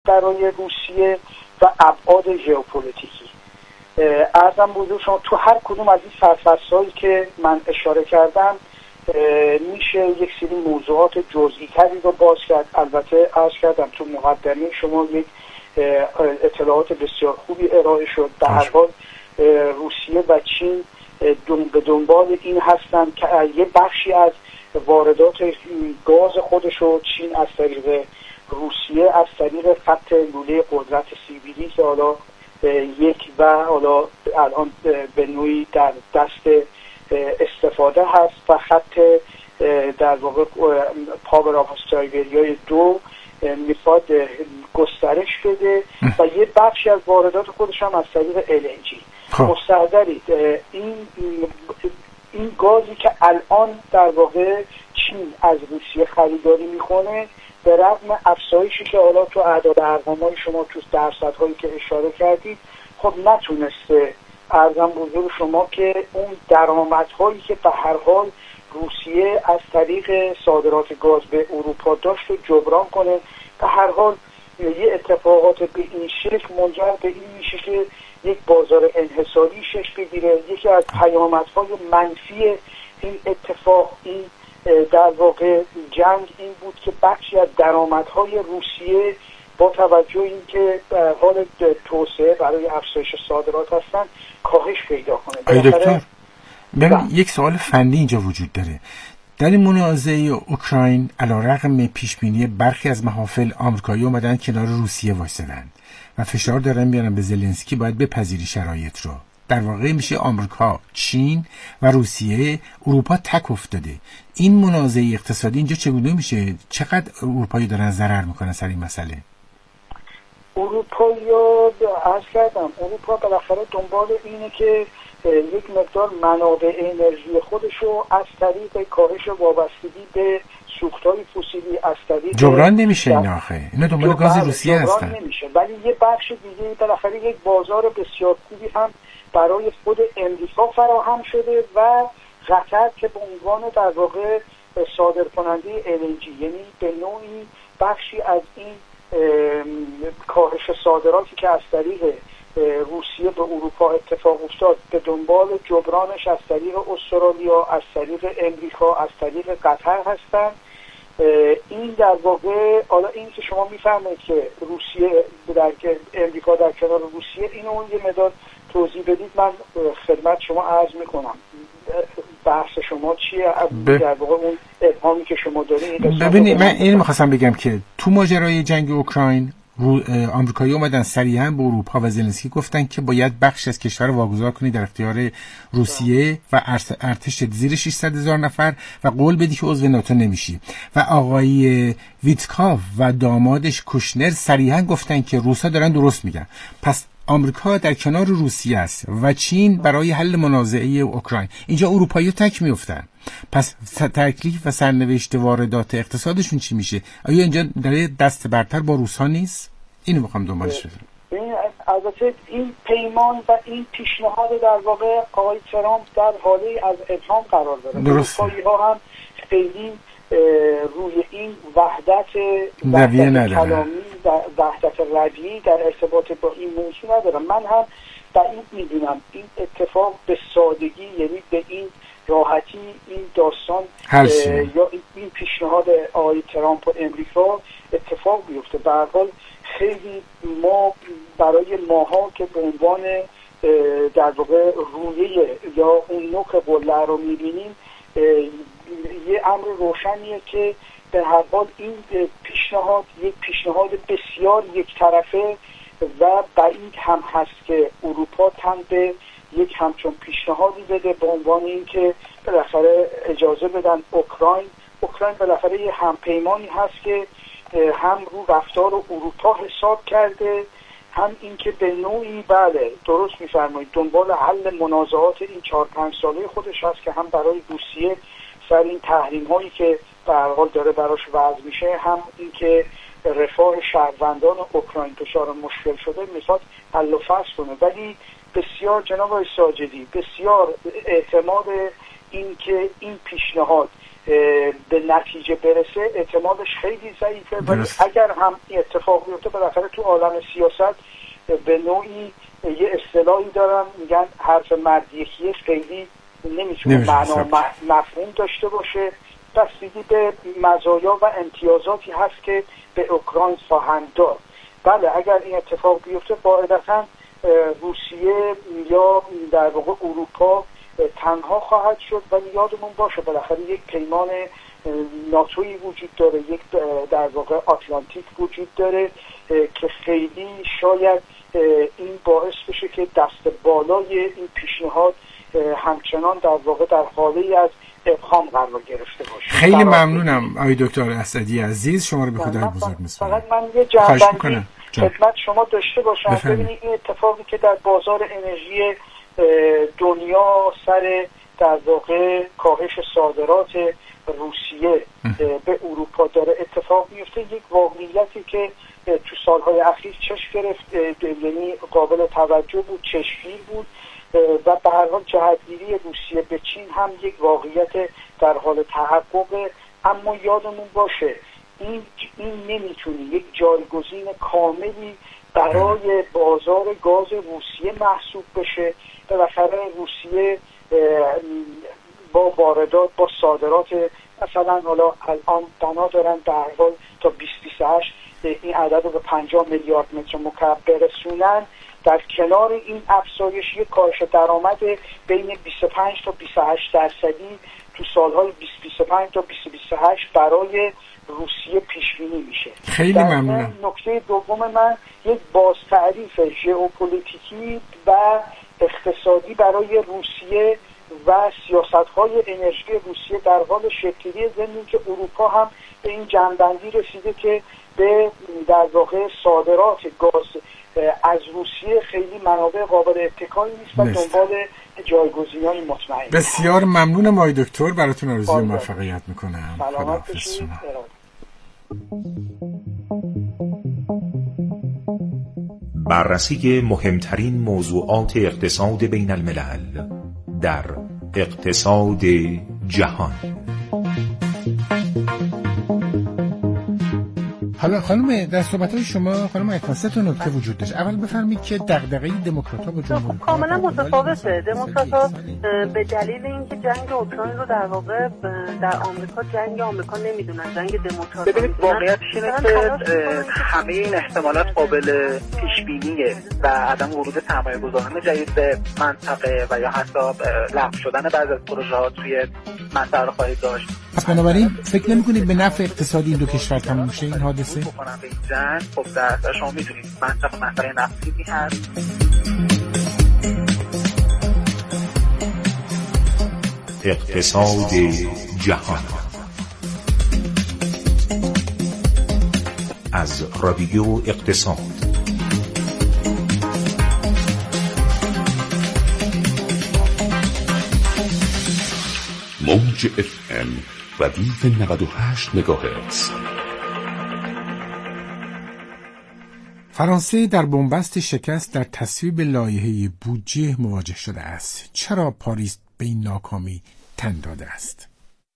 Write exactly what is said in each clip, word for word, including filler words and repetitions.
برای روسیه و ابعاد ژئوپلیتیکی. عرضم بزرگ شما تو هر کدوم از این سرفصل‌هایی که من اشاره کردم میشه یک سری موضوعات جزئی تری رو باز کرد. البته عرض کردم تو مقدمه شما یک اطلاعات بسیار خوبی ارائه شد. به هر حال روسیه و چین به دنبال این هستند که یه بخشی از واردات گاز خودشو چین از طریق روسیه از طریق خط لوله قدرت سیبیری که حالا یک و حالا الان به نوعی در دست استفاده هست و خط در واقع پاور آف سایبریای دو میخواد گسترش بده و یه بخشی از واردات خودش هم از طریق ال ان جی. مستحضرید این این گازی که الان در واقع چین از روسیه خریداری میکنه به رغم افزایشی که حالا تو اعداد ارقام‌های شما تو درصدهایی که اشاره کردید خب نتونسته ارزم بزرگ شما که اون درآمدهایی که به هر حال روسیه از طریق صادرات گاز به اروپا داشت رو جبران کنه. به هر حال یه اتفاقات به این شکل منجر به این میشه که یک بازار انحصاری شکل بگیره. یکی از پیامدهای منفی این اتفاق این در واقع جنگ این بود که بخشی از درآمدهای روسیه با توجه این که حال توسعه برای افزایش صادرات هستن کاهش پیدا کنه. دکتر ببین یک سوال فنی اینجا وجود داره. در این منازعه اوکراین علیرغم پیشبینی برخی از محافل آمریکایی اومدن کنار روسیه وایسادن و فشار دارن میارن به زلنسکی باید بپذیری شرایط رو. در واقع میشه آمریکا، چین و روسیه، اروپا تک افتاده. این منازعه اقتصادی اینجا چگونه میشه؟ چقدر اروپایی دارن ضرر میکنن سر این مسئله؟ اروپا یا عرض کردم اروپا بالاخره دنبال اینه که یک مقدار منابع انرژی خودشو از طریق کاهش وابستگی به سوختهای فسیلی از طریق جبران نمیشه. این آخه اینا دنبال گاز روسیه هستن نمیشه. ولی یه بخش دیگه بالاخره یک بازار بسیار خوبی هم برای خود امریکا فراهم شده و قطر که به عنوان در واقع صادر کننده ال ان جی یعنی به نوعی بخشی از این کاهش صادراتی که از طریق روسیه به اروپا اتفاق افتاد به دنبال جبرانش از طریق استرالیا، از طریق امریکا، از طریق قطر هستند. این در واقع حالا این که شما میفهمید که روسیه در امریکا در کنار روسیه اینو یه مقدار توضیح بدید من خدمت شما عرض میکنم بحث شما چیه در واقع اون ابهامی که شما دارید. ببینید من این میخواستم بگم که تو ماجرای جنگ اوکراین آمریکایی اومدن صریحا به اروپا و زلنسکی گفتن که باید بخش از کشور واگذار کنی در اختیار روسیه و ارتش زیر ششصد هزار نفر و قول بدی که عضو ناتو نمیشی. و آقای ویتکاف و دامادش کوشنر صریحا گفتن که روسا دارن درست میگن. پس آمریکا در کنار روسیه است و چین برای حل منازعه اوکراین. اینجا اروپایی تک میافتن. پس تکلیف و سرنوشت واردات اقتصادشون چی میشه؟ آیا اینجا در دست برتر با روس‌ها نیست؟ اینو میخوام دنبالش بدم. این البته این پیمان و این پیشنهاد در واقع آقای ترامپ در حاله از ابهام قرار داره. اروپایی‌ها هم خیلی روی این وحدت وحدت کلامی وحدت رویه‌ای در ارتباط با این موضوع ندارم. من هم بعید میدونم این اتفاق به سادگی یعنی به این راحتی این داستان یا این پیشنهاد آقای ترامپ و امریکا اتفاق بیفته. به هر حال خیلی ما برای ماها که به عنوان در واقع رویه یا اون نوک قله رو میبینیم یه امر روشنیه که به هر حال این پیشنهاد یک پیشنهاد بسیار یک طرفه و بعید هم هست که اروپا تن به یک همچون پیشنهادی بده به عنوان اینکه بالاخره اجازه بدن اوکراین اوکراین بالاخره یه همپیمانی هست که هم رو رفتار اروپا حساب کرده هم اینکه به نوعی بله درست می‌فرمایید دنبال حل منازعات این چهار پنج ساله خودش هست که هم برای روسیه سر این تحریم‌هایی که به هر حال داره براش وضع میشه هم اینکه رفاه شهروندان اوکراین دچار مشکل شده میخواد حل و فصل کنه. ولی بسیار جناب آقای ساجدی بسیار اعتماد این که این پیشنهاد به نتیجه برسه احتمالش خیلی ضعیفه، ولی اگر هم این اتفاق بیفته بالاخره تو عالم سیاست به نوعی یه اصطلاحی دارن میگن حرف مرد یکیه، خیلی نمیتونه معنا مفهوم داشته باشه. بستگی به مزایا و امتیازاتی هست که به اوکراین خواهند داد. بله اگر این اتفاق بیفته قاعدتاً روسیه یا در واقع اروپا تنها خواهد شد، ولی یادمون باشه بالاخره یک پیمان ناتویی وجود داره، یک در واقع آتلانتیک وجود داره که خیلی شاید این باعث بشه که دست بالای این پیشنهاد همچنان در واقع در حالی از ابهام قرار گرفته باشه. خیلی ممنونم آقای دکتر اسدی عزیز، شما رو به خدای بزرگ می‌سپارم. فقط من یه جنبندی خدمت شما داشته باشم. ببینید این اتفاقی که در بازار انرژی دنیا سر در واقع کاهش صادرات روسیه به اروپا داره اتفاق میفته، یک واقعیتی که تو سالهای اخیر چشم گرفت، یعنی قابل توجه بود، چشمگیر بود و به هر حال جهتگیری روسیه به چین هم یک واقعیت در حال تحققه. اما یادمون باشه این این نمیتونه یک جایگزین کاملی برای بازار گاز روسیه محسوب بشه. بالاخره روسیه با واردات با صادرات مثلا حالا الان بنا دارن در حال تا بیست بیست و هشت این عدد رو به پنجاه میلیارد متر مکعب برسونن. در کنار این افزایش یک کاهش درآمد بین بیست و پنج تا بیست و هشت درصدی تو سالهای بیست بیست و پنج تا بیست بیست و هشت برای روسیه پیش بینی میشه. خیلی ممنونم. نکته دوم من یک بازتعریف ژئوپلیتیکی و اقتصادی برای روسیه و سیاست‌های انرژی روسیه در حال شکل‌گیری، ضمن که اروپا هم به این جنبندی رسیده که به در واقع صادرات گاز از روسیه خیلی منابع قابل اتکایی نیست و دنبال جایگزینی مطمئن. بسیار ممنونم آقای دکتر، براتون آرزوی موفقیت میکنم. سلامت باشید. بررسی مهمترین موضوعات اقتصاد بین الملل در اقتصاد جهان. حالا خانم در صحبت‌های شما خانم اکاسه تو نکته وجود داشت. اول بفرمایید که دغدغه دموکرات‌ها با جمهوری‌ها کاملا متفاوته. دموکرات‌ها به دلیل اینکه جنگ اوکراین رو در واقع در آمریکا جنگ آمریکا نمیدونن، جنگ دموکرات‌ها. ببینید واقعیتش اینه که همه این احتمالات قابل پیش بینیه و عدم ورود سرمایه‌گذاران جدید به منطقه و یا حتی لغو شدن بعضی از پروژه‌ها توی منطقه رو خواهید داشت. پس بنابراین فکر نمی‌کنید به نفع اقتصادی این دو کشور تموم شه این حادثه؟ بکنن به این جنگ. خب در شما می‌دونید منطقه منطقه نفتی هست. اقتصاد جهان از رادیو اقتصاد. موج اف ام ردیف نود و هشت مگاهرتز. فرانسه در بنبست شکست در تصویب لایحه بودجه مواجه شده است. چرا پاریس به این ناکامی تن داده است؟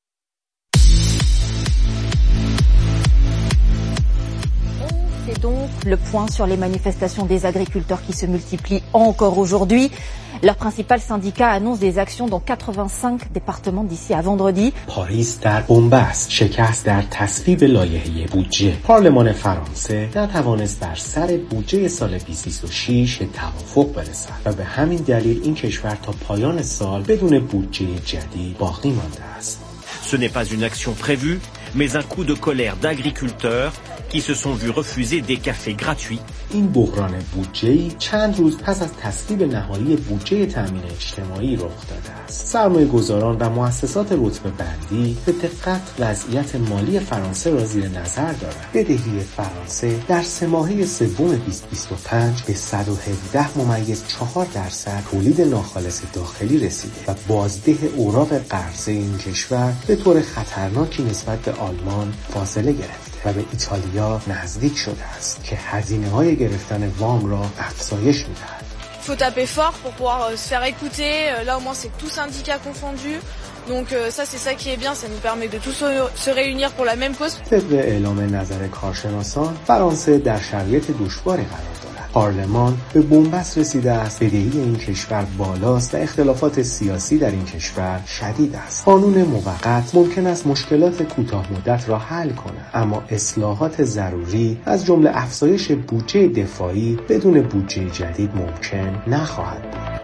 C'est donc le point sur les manifestations des agriculteurs qui se multiplient encore aujourd'hui. Leur principal syndicat annonce des actions dans quatre-vingt-cinq départements d'ici à vendredi. پاریس در بنبست شکست در تصویب لایحه بودجه. پارلمان فرانسه نتوانست بر سر بودجه سال بیست بیست و شش به توافق برسد و به همین دلیل این کشور تا پایان سال بدون بودجه جدید باقی مانده است. Ce n'est pas une action prévue, mais un coup de colère d'agriculteurs qui se sont vus refuser des cafés gratuits. این بحران بودجه‌ای چند روز پس از تصویب نهایی بودجه تامین اجتماعی رخ داده است. سرمایه‌گذاران و مؤسسات رتبه بندی به دقت وضعیت مالی فرانسه را زیر نظر دارند. بدهی فرانسه در سه ماهه سوم بیست بیست و پنج به صد و هفده ممیز چهار درصد تولید ناخالص داخلی رسیده و بازده اوراق قرضه این کشور به طور خطرناکی نسبت به آلمان فاصله گرفته و به ایتالیا نزدیک شده است که هزینه‌های گرفتن وام را افزایش می‌دهد. Il faut taper fort pour pouvoir se faire écouter. Là au moins c'est tout syndicat confondu. Donc euh, ça c'est ça qui est bien, ça nous permet de tous se réunir pour la même cause. طبق اعلام نظر کارشناسان فرانسه در شرایط دشواری قرار دارد. پارلمان به بنبست رسیده است بدهی این کشور بالاست و اختلافات سیاسی در این کشور شدید است. قانون موقت ممکن است مشکلات کوتاه مدت را حل کند، اما اصلاحات ضروری از جمله افزایش بودجه دفاعی بدون بودجه جدید ممکن نخواهد بود.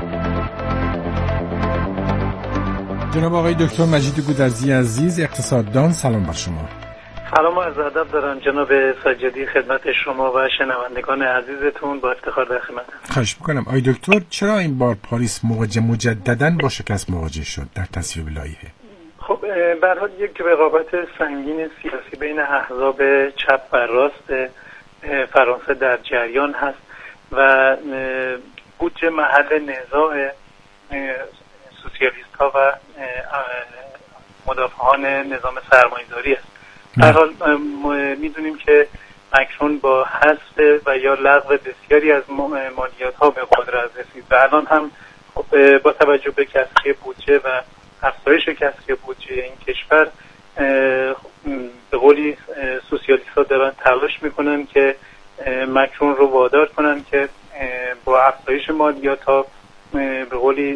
جناب آقای دکتر مجید گودرزی عزیز، اقتصاددان، سلام بر شما. سلام و عرض ادب دارم جناب ساجدی خدمت شما و شنوندگان عزیزتون، با افتخار در خدمتم. خواهش می‌کنم. آقای دکتر، چرا این بار پاریس مواجه مجدداً با شکست مواجه شد در تصویب لایحه؟ خب به هر حال یک رقابت سنگین سیاسی بین احزاب چپ و راست فرانسه در جریان هست و بودجه محل نزاع سوسیالیست ها و مدافعان نظام سرمایه‌داری است. در حال میدونیم که مکرون با حذف و یا لغو بسیاری از مالیات ها به قدرت رسید و الان هم با توجه به کسری بودجه و افزایش کسری بودجه این کشور به قولی سوسیالیست ها دارن تلاش میکنن که مکرون رو وادار کنن که با افزایش مالیات ها به قولی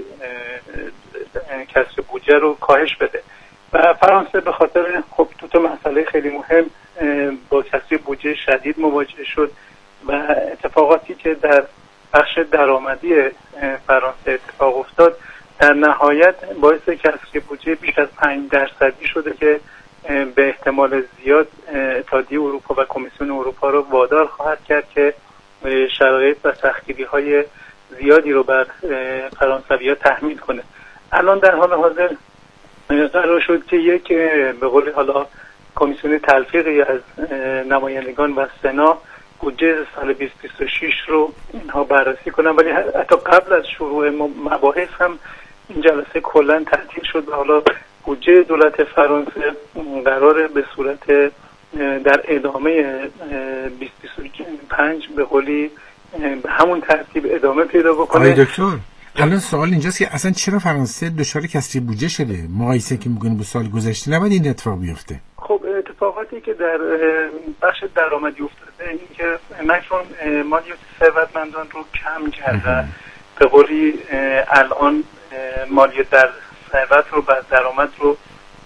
کسر بودجه رو کاهش بده و فرانسه به خاطر خب دو تا مسئله خیلی مهم با کسر بودجه شدید مواجه شد و اتفاقاتی که در بخش درآمدی فرانسه اتفاق افتاد در نهایت باعث کسر بودجه بیش از پنج درصدی شده که به احتمال زیاد اتحادیه اروپا و کمیسیون اروپا رو وادار خواهد کرد که شرایط و سختگیری‌های زیادی رو بر فرانسوی‌ها تحمیل کنه. الان در حال حاضر قرار شد که یک به قول حالا کمیسیون تلفیقی از نمایندگان و سنا بودجه سال بیست بیست و شش رو اینها بررسی کنن، ولی حتی قبل از شروع مباحث هم این جلسه کلا تعطیل شد و حالا بودجه دولت فرانسه قراره به صورت در ادامه بیست بیست و پنج به قولی به همون ترتیب ادامه پیدا بکنه. آقای دکتر، الان سوال اینجاست که اصلا چرا فرانسه دچار کسری بودجه شده؟ مقایسه که می‌کنیم با سال گذشته نباید این اتفاق بیفته. خب اتفاقاتی که در بخش درآمدی افتاده این که مکرون مالیات ثروتمندان رو کم کرده، به قولی الان مالیات در ثروت رو بر درآمد رو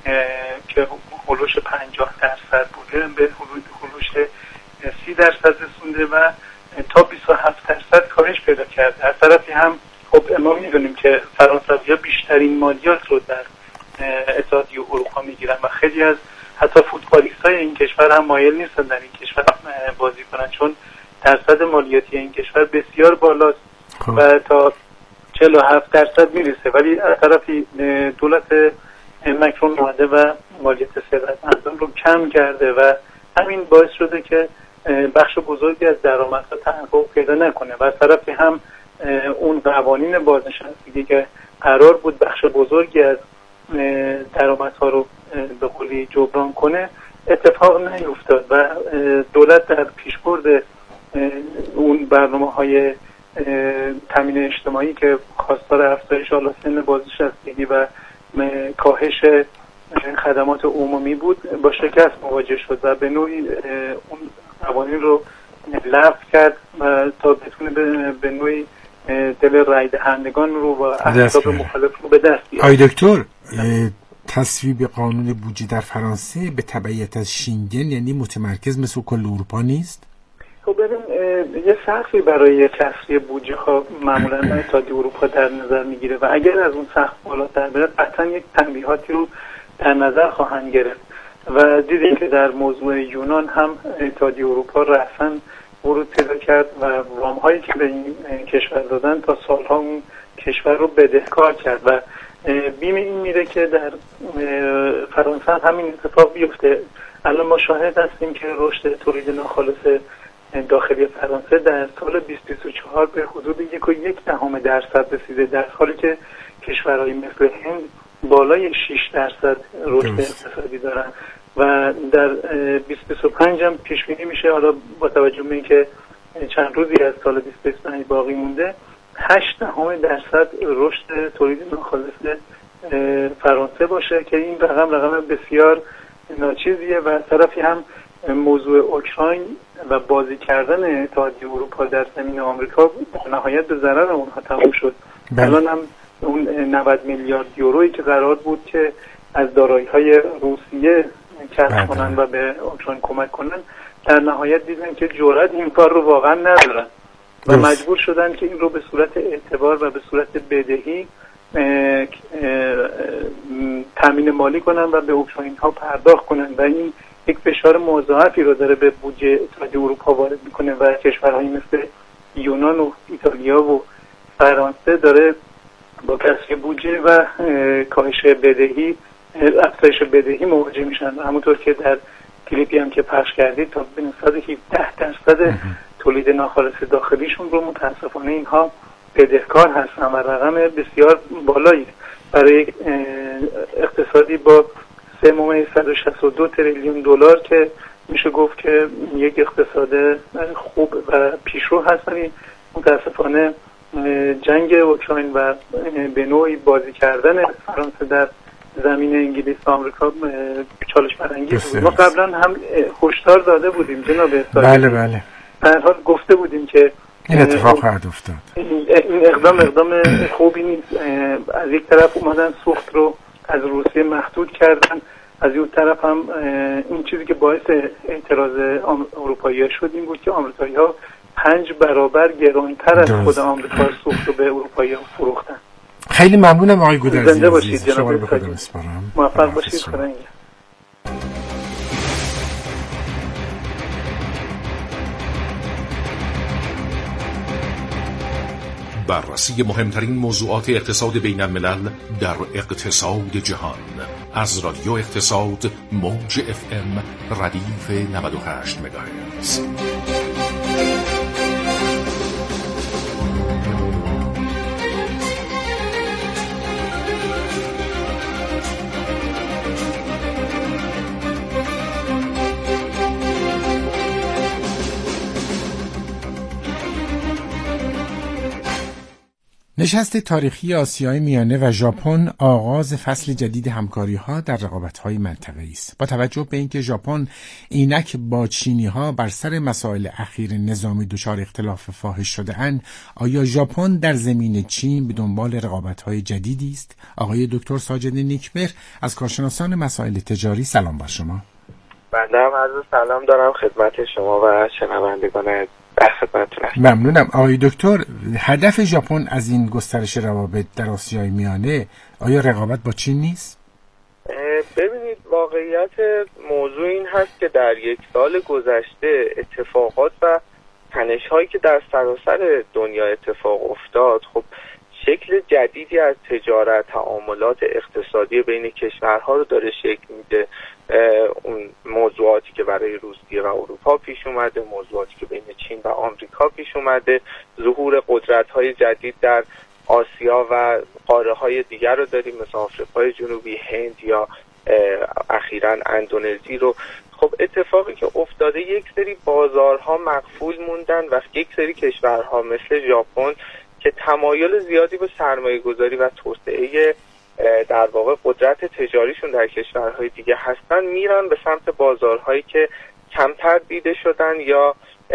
که هولوش پنجاه درصد بوده به هولوش سی درصد رسونده و تا بیست و هفت درصد کاهش پیدا کرده. از طرفی هم خب ما می‌دونیم که فرانسوی‌ها بیشترین مالیات رو در اتحادیه اروپا میگیرن و خیلی از حتی فوتبالیست‌های این کشور هم مایل نیستن در این کشور بازی کنن چون درصد مالیاتی این کشور بسیار بالاست و تا چهل و هفت درصد میرسه، ولی از طرفی دولت مکرون اومده و مالیات ثروتمندان رو کم کرده و همین باعث شده که بخش بزرگی از درآمدها تحقق پیدا نکنه و از طرفی هم اون قوانین بازنشستگی که قرار بود بخش بزرگی از درآمدها رو به قولی جبران کنه اتفاق نیفتاد و دولت در پیشبرد اون برنامه‌های تامین اجتماعی که خواستار افزایش حالا سن بازنشستگی و کاهش خدمات عمومی بود با شکست مواجه شد و به نوعی اون قوانین رو لغو کرد و تا بتونه به نوعی دل رای دهندگان رو و احزاب مخالف رو به دست بیاره. آقای دکتر، تصویب قانون بودجه در فرانسه به تبعیت از شینگن یعنی متمرکز مثل کل اروپا نیست؟ خب ببین یه سقفی برای کسری بودجه ها معمولا اتحادیه اروپا در نظر میگیره و اگر از اون سقف بالاتر بره قطعا یک تنبیهاتی رو در نظر خواهند گرفت و دیدیم که در موضوع یونان هم اتحادیه اروپا رأساً ورود پیدا کرد و وام‌هایی که به این کشور دادن تا سالها اون کشور رو بدهکار کرد و بیم این میره که در فرانسه همین اتفاق بیفته. الان ما شاهد هستیم که رشد تولید ناخالص داخلی فرانسه در سال بیست بیست و چهار به حدود یک و یک دهم درصد رسیده، در حالی که کشورهای مثل هند بالای شش درصد رشد اقتصادی دارن و در بیست بیست و پنج هم پیش بینی میشه حالا با توجه به اینکه چند روزی از سال بیست بیست و پنج باقی مونده هشت دهم درصد رشد تولید ناخالص فرانسه باشه که این رقم رقم بسیار ناچیزیه و طرفی هم موضوع اوکراین و بازی کردن اتحادیه اروپا در زمین آمریکا در نهایت به ضرر اونها تموم شد. الان هم اون نود میلیارد یورویی که قرار بود که از دارایی‌های روسیه کسب کنن و به اوکراین کمک کنن، در نهایت دیدن که جرأت این کار رو واقعا ندارن و مجبور شدن که این رو به صورت اعتبار و به صورت بدهی تامین مالی کنن و به اوکراین ها پرداخت کنن و این یک فشار مضاعفی رو داره به بودجه اتحادیه اروپا وارد میکنه و کشورهایی مثل یونان و ایتالیا و فرانسه داره با کسری بودجه و کاهش بدهی، افزایش بدهی مواجه میشن. همونطور که در کلیپی هم که پخش کردید تا به نسبت هفده درصد تولید ناخالص داخلیشون رو متاسفانه اینها بدهکار هستن و رقم بسیار بالایی برای اقتصادی با سه ممیز صد و شصت و دو تریلیون دلار که میشه گفت که یک اقتصاد خوب و پیشرو هستن. متاسفانه جنگ اوکراین و به نوعی بازی کردن فرانسه در زمین انگلیس و آمریکا چالش برانگیز بود. ما قبلا هم هشدار داده بودیم جناب اسرائیل. بله بله. در حال گفته بودیم که این اتفاق خواهد افتاد. این اقدام اقدام خوبی نیست. از یک طرف اومدن سوخت رو از روسیه محدود کردن، از یک طرف هم این چیزی که باعث اعتراض اروپایی‌ها شد این بود که آمریکایی‌ها پنج برابر گرانتر از خود آمریکا سوخت رو به اروپایی‌ها فروختن. خیلی ممنونم آقای گودرزی. زنده باشید جناب اسرائیل. موفق باشید. خدا بررسی مهمترین موضوعات اقتصاد بین الملل در اقتصاد جهان از رادیو اقتصاد موج اف ام ردیف نود و هشت مگاهرتز. نشست تاریخی آسیای میانه و ژاپن آغاز فصل جدید همکاری‌ها در رقابت‌های منطقه‌ای است. با توجه به اینکه ژاپن اینک با چینی‌ها بر سر مسائل اخیر نظامی دچار اختلاف فاحش شده‌اند، آیا ژاپن در زمین چین به دنبال رقابت‌های جدیدی است؟ آقای دکتر ساجد نیکمهر از کارشناسان مسائل تجاری، سلام بر شما. بنده هم عرض سلام دارم خدمت شما و شنوندگان. ممنونم. آقای دکتر، هدف ژاپن از این گسترش روابط در آسیای میانه آیا رقابت با چین نیست؟ ببینید، واقعیت موضوع این هست که در یک سال گذشته اتفاقات و تنش‌هایی که در سراسر دنیا اتفاق افتاد خب شکل جدیدی از تجارت، تعاملات اقتصادی بین کشورها رو داره شکل میده. اون موضوعاتی که برای روسیه و اروپا پیش اومده، موضوعاتی که بین چین و آمریکا پیش اومده، ظهور قدرت‌های جدید در آسیا و قاره‌های دیگر رو داریم مثل آفریقای جنوبی، هند یا اخیراً اندونزی رو. خب اتفاقی که افتاده یک سری بازارها مقفول موندن و یک سری کشورها مثل ژاپن که تمایل زیادی به سرمایه گذاری و توسعه در واقع قدرت تجاریشون در کشورهای دیگه هستن میرن به سمت بازارهایی که کمتر دیده شدن یا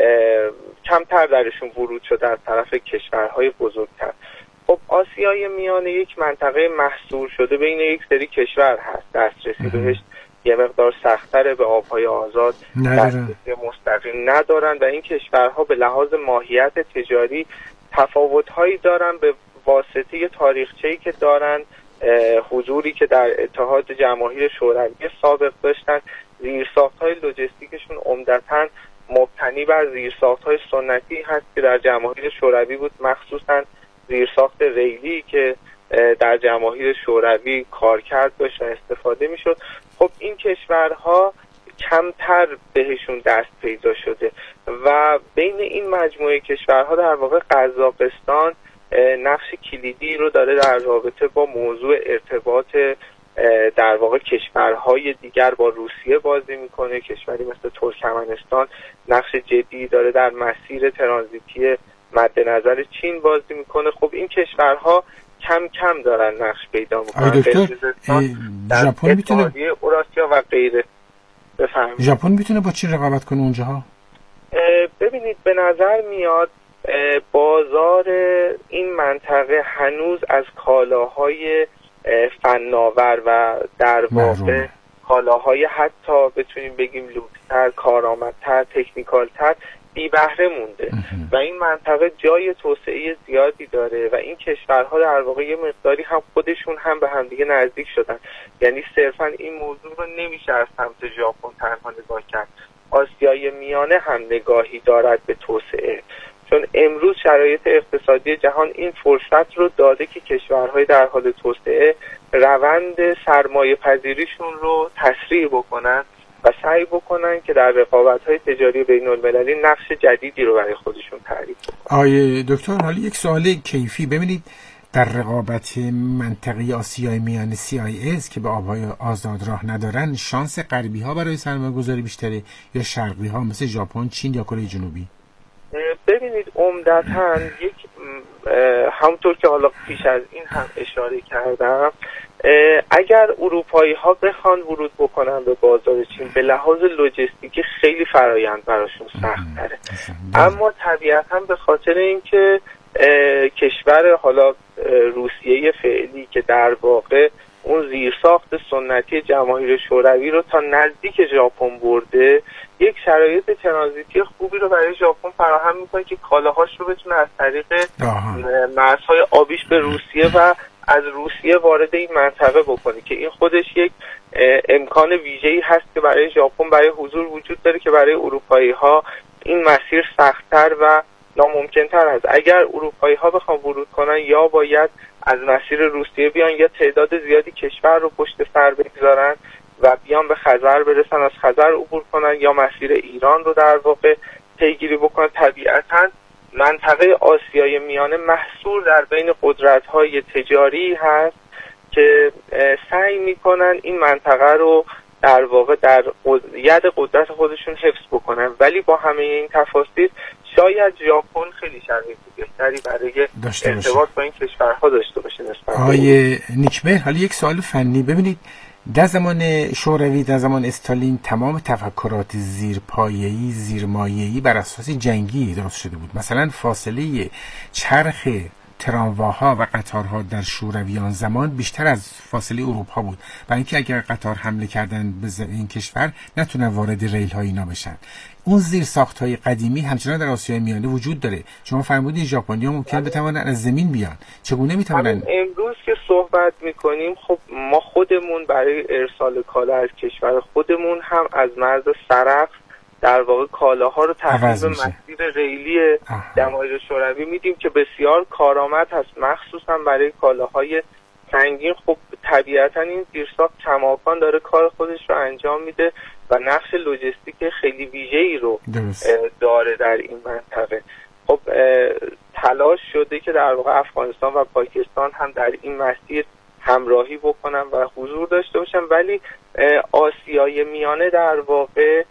کمتر درشون ورود شده از طرف کشورهای بزرگتر. خب آسیای میانه یک منطقه محصور شده بین یک سری کشور هست، دسترسی بهش یه مقدار سخت‌تره، به آبهای آزاد دسترسی مستقیم ندارن و این کشورها به لحاظ ماهیت تجاری تفاوت‌هایی دارن به واسطه تاریخچه‌ای که دارن، حضوری که در اتحاد جماهیر شوروی سابق داشتن. زیرساخت‌های لوجستیکشون عمدتاً مبتنی بر زیرساخت‌های سنتی هست که در جماهیر شوروی بود، مخصوصاً زیرساخت ریلی که در جماهیر شوروی کارکرد داشت و استفاده میشد. خب این کشورها کمتر بهشون دست پیدا شده و بین این مجموعه کشورها در واقع قزاقستان نقش کلیدی رو داره در رابطه با موضوع ارتباط در واقع کشورهای دیگر با روسیه بازی میکنه. کشوری مثل ترکمنستان نقش جدی داره در مسیر ترانزیتی مد نظر چین بازی میکنه. خب این کشورها کم کم دارن نقش پیدا میکنن. آقای دکتر ژاپن میتونه اوراسیا و غیره. بفهمید ژاپن میتونه با چین رقابت کنه اونجاها؟ ببینید به نظر میاد بازار این منطقه هنوز از کالاهای فناور و در واقع کالاهای حتی بتونیم بگیم لوکس‌تر، کارآمدتر، تکنیکالتر بی بهره مونده و این منطقه جای توسعه زیادی داره و این کشورها در واقع یه مقداری هم خودشون هم به همدیگه نزدیک شدن. یعنی صرفا این موضوع رو نمیشه از سمت ژاپن تنها نگاه کرد، آسیای میانه هم نگاهی دارد به توسعه، چون امروز شرایط اقتصادی جهان این فرصت رو داده که کشورهای در حال توسعه روند سرمایه پذیریشون رو تسریع بکنن و سعی بکنن که در رقابت‌های تجاری بین المللی نقش جدیدی رو برای خودشون تعریف بکنن. آیه دکتر حالا یک سوال کیفی، ببینید در رقابت منطقه آسیای میانه سی آی اس که به آبهای آزاد راه ندارن، شانس غربی‌ها برای سرمایه‌گذاری بیشتره یا شرقی‌ها مثل ژاپن، چین یا کره جنوبی؟ ببینید عمدتاً یک همونطور که حالا پیش از این هم اشاره کردم، اگر اروپایی ها بخوان ورود بکنن به بازار چین به لحاظ لوجستیکی خیلی فرایند براشون سخت تره، اما طبیعتاً به خاطر اینکه کشور حالا روسیه فعلی که در واقع اون زیرساخت سنتی جماهیر شوروی رو تا نزدیک ژاپن برده، یک شرایط ترانزیتی خوبی رو برای ژاپن فراهم میکنه که کالاهاش رو بتونه از طریق مرزهای آبیش به روسیه و از روسیه وارد این منطقه بکنه که این خودش یک امکان ویژه‌ای هست که برای ژاپن برای حضور وجود داره که برای اروپایی ها این مسیر سخت‌تر و ناممکن‌تر است. اگر اروپایی ها بخوان ورود کنن یا باید از مسیر روسیه بیان یا تعداد زیادی کشور رو پشت سر بگذارن و بیان به خزر برسن، از خزر عبور کنن یا مسیر ایران رو در واقع پیگیری بکنن. طبیعتاً منطقه آسیای میانه محصور در بین قدرت‌های تجاری هست که سعی میکنن این منطقه رو در واقع در ید قدرت خودشون حفظ بکنن، ولی با همه این تفاصیل شاید ژاپن خیلی شرایط بهتری برای ارتباط با این کشورها داشته باشه نسبت. آقای نیکمهر حالا یک سوال فنی، ببینید در زمان شوروی، در زمان استالین تمام تفکرات زیرپایه‌ای زیرمایه‌ای بر اساس جنگی درست شده بود. مثلا فاصله چرخ ترامواها و قطارها در شورویان زمان بیشتر از فاصله اروپا بود، برای اینکه اگر قطار حمله کردن به این کشور نتونن وارد ریل های اینا بشن. اون زیر ساخت های قدیمی همچنان در آسیای میانه وجود داره. شما فرمودین ژاپنی‌ها ممکن بتوانن از زمین بیان، چگونه میتونن؟ امروز که صحبت میکنیم خب ما خودمون برای ارسال کالا از کشور خودمون هم از مرز سرخ در واقع کالاها رو تحویل به مسیر ریلی جماهیر شوروی میدیم که بسیار کارآمد هست، مخصوصا برای کالاهای سنگین. خب طبیعتا این زیرساخت کماکان داره کار خودش رو انجام میده و نقش لوجستیک خیلی ویژه‌ای رو داره در این منطقه. خب تلاش شده که در واقع افغانستان و پاکستان هم در این مسیر همراهی بکنن و حضور داشته باشن، ولی آسیای میانه در واقع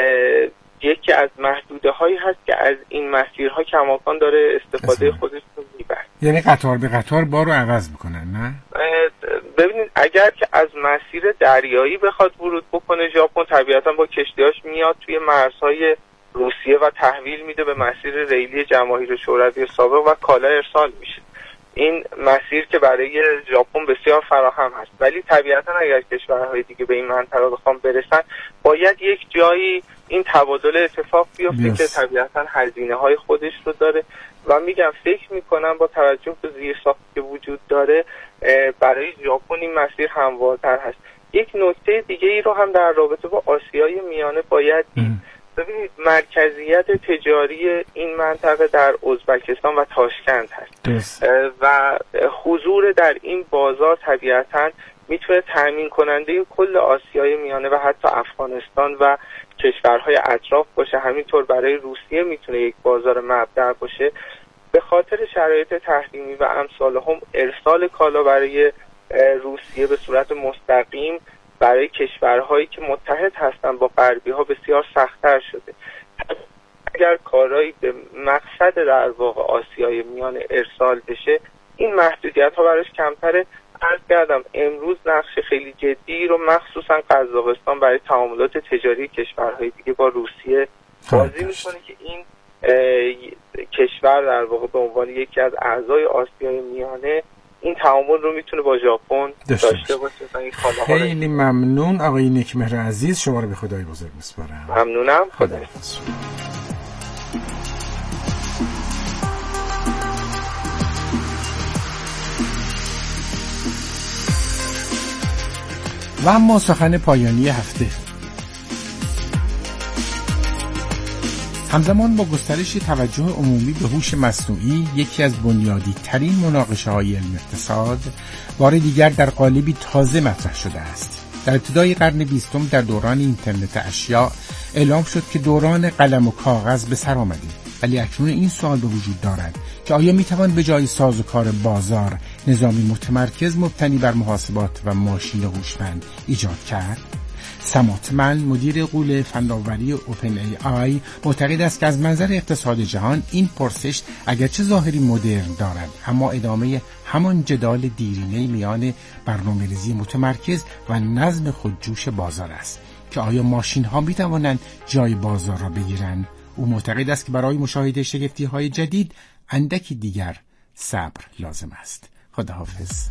یکی از محدوده هایی هست که از این مسیرها کماکان داره استفاده خودش رو میبره. یعنی قطار به قطار بار رو عوض میکنن، نه؟ ببینید اگر که از مسیر دریایی بخواد ورود بکنه ژاپن، طبیعتا با کشتیاش میاد توی مرزهای روسیه و تحویل میده به مسیر ریلی جماهیر شوروی سابق و کالا ارسال میشه. این مسیر که برای ژاپن بسیار فراهم هست، ولی طبیعتا اگر کشورهای دیگه به این منطقه بخوام برسن باید یک جایی این تبادل اتفاق بیفته yes. که طبیعتا هزینه های خودش رو داره و میگم فکر میکنم با توجه به زیرساختی که وجود داره برای ژاپن این مسیر هموارتر هست. یک نکته دیگه ای رو هم در رابطه با آسیای میانه باید دید. ببینید مرکزیت تجاری این منطقه در ازبکستان و تاشکند هست و حضور در این بازار طبیعتاً میتونه تأمین کننده کل آسیای میانه و حتی افغانستان و کشورهای اطراف باشه. همینطور برای روسیه میتونه یک بازار مبدأ باشه. به خاطر شرایط تحریمی و امثال هم ارسال کالا برای روسیه به صورت مستقیم برای کشورهایی که متحد هستن با غربی ها بسیار سخت‌تر شده. اگر کارایی به مقصد در واقع آسیای میانه ارسال بشه این محدودیت ها براش کمتره. عرض کردم امروز نقش خیلی جدی رو مخصوصا قزاقستان برای تعاملات تجاری کشورهای دیگه با روسیه بازی میکنه که این کشور در واقع به عنوان یکی از اعضای آسیای میانه این تعامل رو میتونه با ژاپن داشته باشه. خیلی ممنون آقای نیکمهر عزیز، شما رو به خدای بزرگ میسپارم. ممنونم. خدا و اما سخن پایانی هفته. همزمان با گسترش توجه عمومی به هوش مصنوعی، یکی از بنیادی ترین مناقشه های علم اقتصاد بار دیگر در قالبی تازه مطرح شده است. در ابتدای قرن بیستم در دوران اینترنت اشیا اعلام شد که دوران قلم و کاغذ به سر آمده، ولی اکنون این سوال به وجود دارد که آیا میتوان به جای سازوکار بازار نظامی متمرکز مبتنی بر محاسبات و ماشین هوشمند ایجاد کرد؟ سماتمن، مدیر غول فناوری اوپن ای آی، معتقد است که از منظر اقتصاد جهان این پرسش اگرچه ظاهری مدرن دارد، اما ادامه همان جدال دیرینه میان برنامه‌ریزی متمرکز و نظم خودجوش بازار است که آیا ماشین ها می توانند جای بازار را بگیرند. او معتقد است که برای مشاهده شگفتی های جدید اندکی دیگر صبر لازم است. خداحافظ.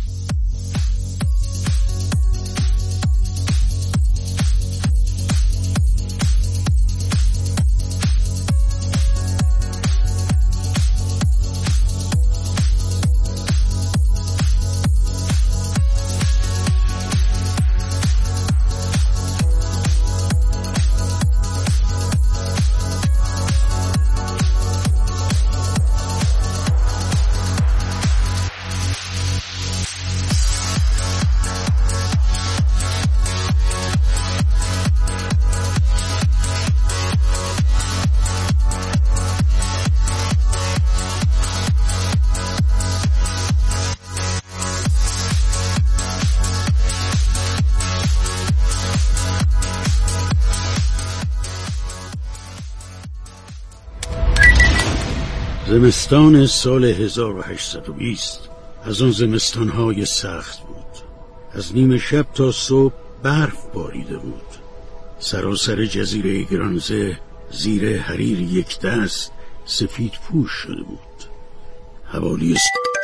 زمستان سال هزار و هشتصد و بیست از آن زمستان‌های سخت بود. از نیمه شب تا صبح برف باریده بود. سراسر جزیره گرانزه زیر حریر یک دست سفید پوش شده بود. حوالی س...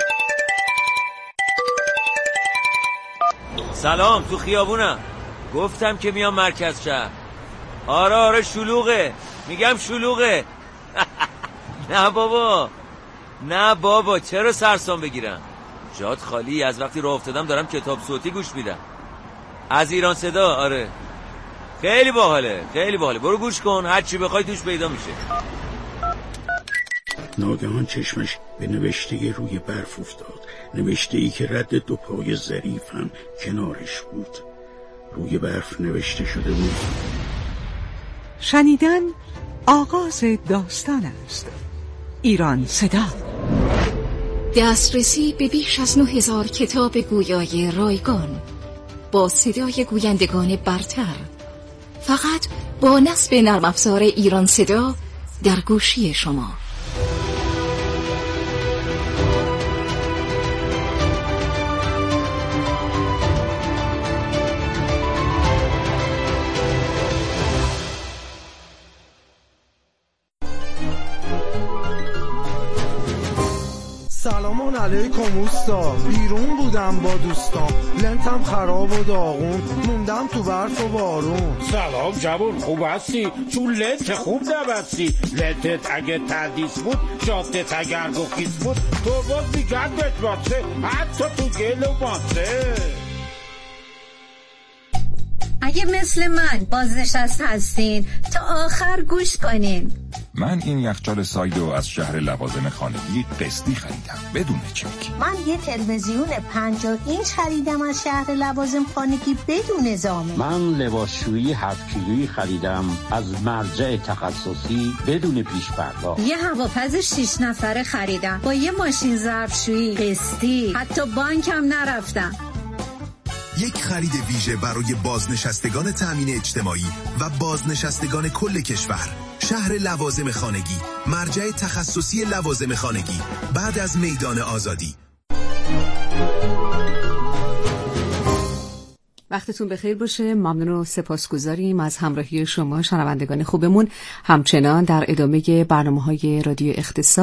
سلام، تو خیابونم. گفتم که میام مرکز شهر. آره آره شلوغه، میگم شلوغه. نه بابا نه بابا چرا سرسام بگیرم؟ جات خالی. از وقتی راه افتادم دارم کتاب صوتی گوش میدم از ایران صدا. آره خیلی باحاله خیلی باحاله، برو گوش کن، هر چی بخوای توش پیدا میشه. ناگهان چشمش به نوشته روی برف افتاد، نوشته ای که رد دو پای ظریف هم کنارش بود. روی برف نوشته شده بود: شنیدن آغاز داستان است. ایران صدا. دسترسی به بیش از نه هزار کتاب گویای رایگان با صدای گویندگان برتر، فقط با نصب نرم افزار ایران صدا در گوشی شما. سلام علیکم اوستا، بیرون بودم با دوستام، لنتم خراب و داغون، موندم تو برف و بارون. سلام جوون، خوب هستی؟ چون لنت خوب نبستی. لنتت اگه تردیس بود، شاتت اگر گفیس بود، تو باز میگردت باشه، حتی تو گل و ماسه. اگه مثل من بازنشسته هستین تا آخر گوش کنین. من این یخچال سایدو از شهر لوازم خانگی قسطی خریدم بدون چک. من یه تلویزیون پنجاه اینچ خریدم از شهر لوازم خانگی بدون زامن. من لباسشویی هفت کیلویی خریدم از مرجع تخصصی بدون پیش پرداخت. یه هواپز شش نفره خریدم با یه ماشین ظرفشویی قسطی، حتی بانکم نرفتم. یک خرید ویژه برای بازنشستگان تأمین اجتماعی و بازنشستگان کل کشور. شهر لوازم خانگی، مرجع تخصصی لوازم خانگی، بعد از میدان آزادی. وقتتون بخیر باشه. ممنون و سپاسگزاریم از همراهی شما شنوندگان خوبمون. همچنان در ادامه برنامه‌های رادیو اقتصاد